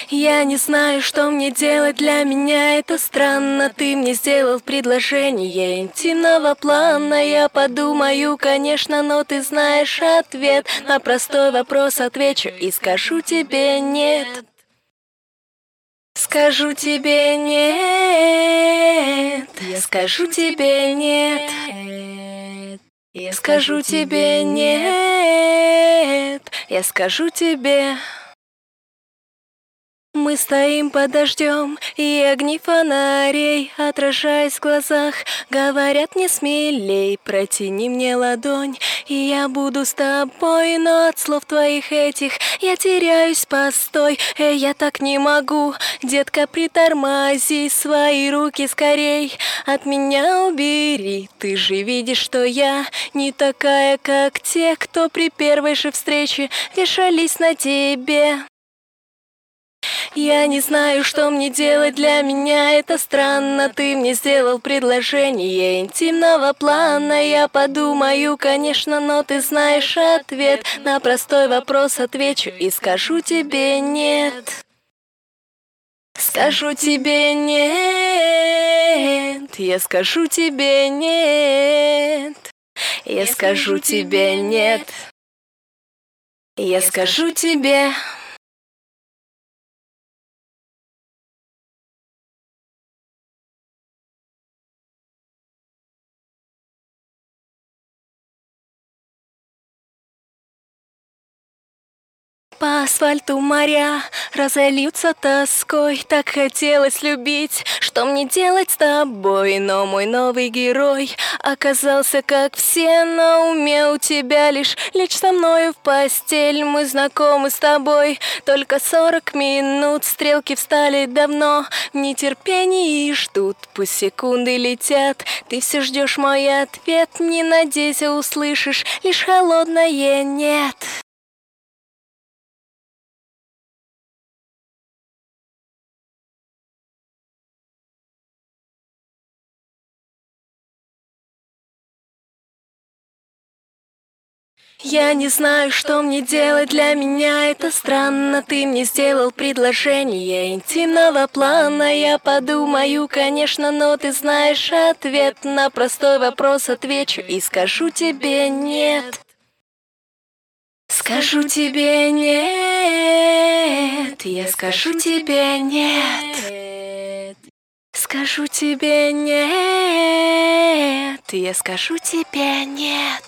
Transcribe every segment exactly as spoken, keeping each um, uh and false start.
Я не знаю, что мне делать, для меня это странно. Ты мне сделал предложение интимного плана. Я подумаю, конечно, но ты знаешь ответ. На простой вопрос отвечу и скажу тебе нет. Скажу тебе нет. Я скажу тебе нет. Я скажу тебе нет. Я скажу тебе. Мы стоим под дождем, и огни фонарей, отражаясь в глазах, говорят мне смелей, протяни мне ладонь, и я буду с тобой, но от слов твоих этих я теряюсь, постой, эй, я так не могу, детка, притормози, свои руки скорей от меня убери, ты же видишь, что я не такая, как те, кто при первой же встрече вешались на тебе. Я не знаю, что мне делать, для меня это странно. Ты мне сделал предложение интимного плана. Я подумаю, конечно, но ты знаешь ответ. На простой вопрос отвечу и скажу тебе нет. Скажу тебе нет. Я скажу тебе нет. Я скажу тебе нет. Я скажу тебе. По асфальту моря разольются тоской. Так хотелось любить, что мне делать с тобой? Но мой новый герой оказался как все, на уме у тебя лишь лечь со мною в постель. Мы знакомы с тобой только сорок минут, стрелки встали давно, в нетерпении ждут, пусть секунды летят. Ты все ждешь мой ответ, не надейся, услышишь лишь холодное нет. Я не знаю, что мне делать, для меня это странно. Ты мне сделал предложение интимного плана. Я подумаю, конечно, но ты знаешь ответ. На простой вопрос отвечу и скажу тебе нет. Скажу тебе нет. Я скажу тебе нет. Скажу тебе нет. Я скажу тебе нет.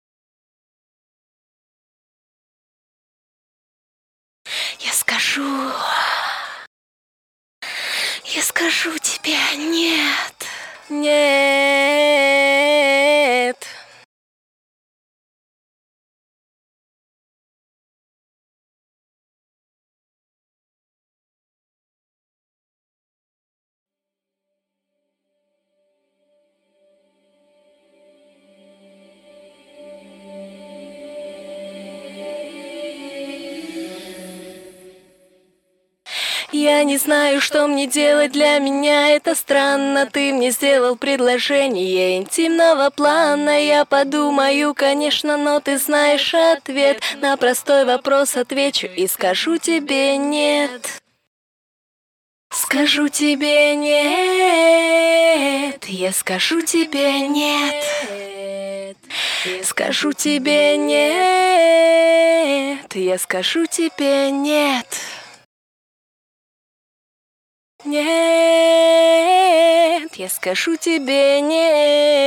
Я скажу, я скажу тебе нет, нет. Я не знаю, что мне делать, для меня это странно. Ты мне сделал предложение интимного плана. Я подумаю, конечно, но ты знаешь ответ. На простой вопрос отвечу и скажу тебе нет. Скажу тебе нет. Я скажу тебе нет. Скажу тебе нет. Я скажу тебе нет. Нет, я скажу тебе нет.